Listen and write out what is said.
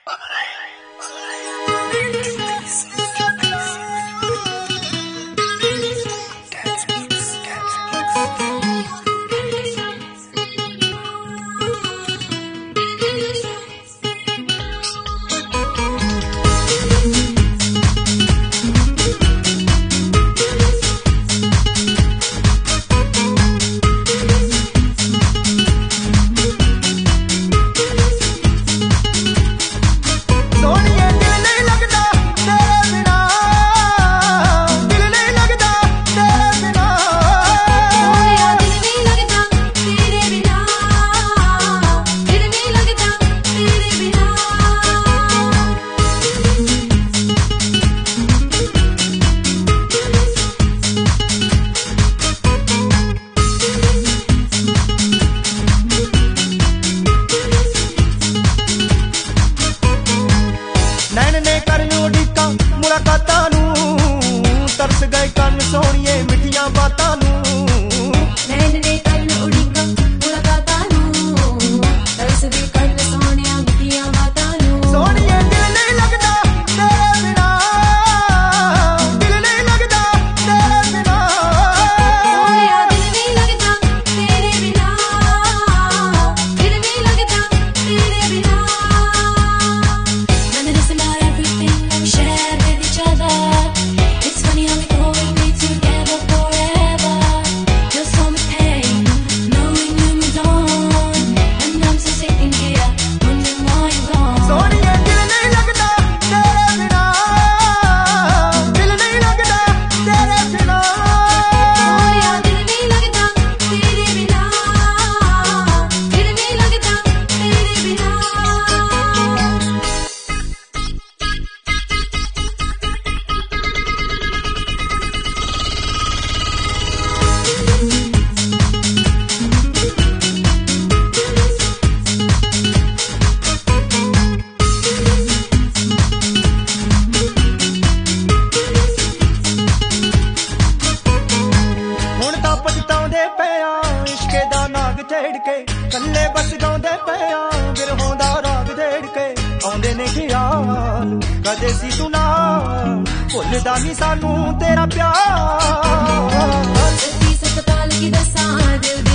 मुलाकातां नूं तरस गए कन सोहणिए मिठियां बातां नूं नैन ने करन उड़ीकां मुलाकातां नूं तरस गए कन सोहणिया मिठियां बातां नूं सोहणिए दिल नहीं लगदा तेरे बिना दिल नहीं लगदा तेरे बिना सोहणिया दिल नहीं लगदा तेरे बिना दिल नहीं लगदा तेरे बिना None of this about everything we share with each other. It's funny how we can always be together forever. Feel so much pain knowing you moved on, and I'm still sitting here wondering why you're gone. सोहणिए दिल नहीं लगदा तेरे बिना दिल नहीं लगदा तेरे बिना सोहणिया दिल नहीं लगदा तेरे बिना दिल नहीं लगदा तेरे बिना ਹੁਣ ਤਾਂ ਪਛਤਾਉਂਦੇ ਪਿਆ ਇਸ਼ਕੇ ਦਾ ਨਾਗ ਛੇੜ ਕੇ ਕੱਲੇ ਬਸ ਗਾਉਂਦੇ ਪਿਆ ਬਿਰਹੋਂ ਦਾ ਰਾਗ ਛੇੜ ਕੇ ਆਉਂਦੇ ਨੇ ਖਿਆਲ ਕਦੇ ਸੀ ਤੂੰ ਨਾ ਭੁੱਲਦਾ ਨਹੀਂ ਸਾਨੂੰ ਤੇਰਾ ਪਿਆਰ सच्ची सतपाल की दसा दिल